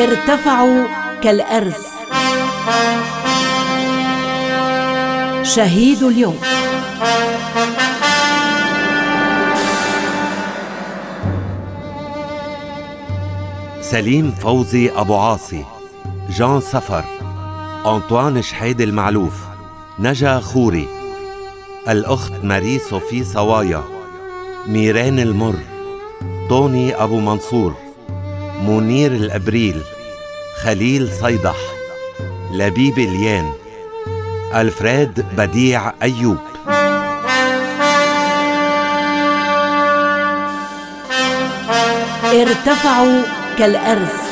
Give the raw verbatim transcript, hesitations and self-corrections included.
ارتفعوا كالأرز. شهيد اليوم. سليم فوزي أبو عاصي، جان سفر، أنطوان شحيد المعلوف، نجا خوري، الأخت ماري صوفي صوايا، ميران المر، طوني أبو منصور، منير الأبريل، خليل صيدح، لبيب اليان، ألفريد بديع أيوب. ارتفعوا كالأرز.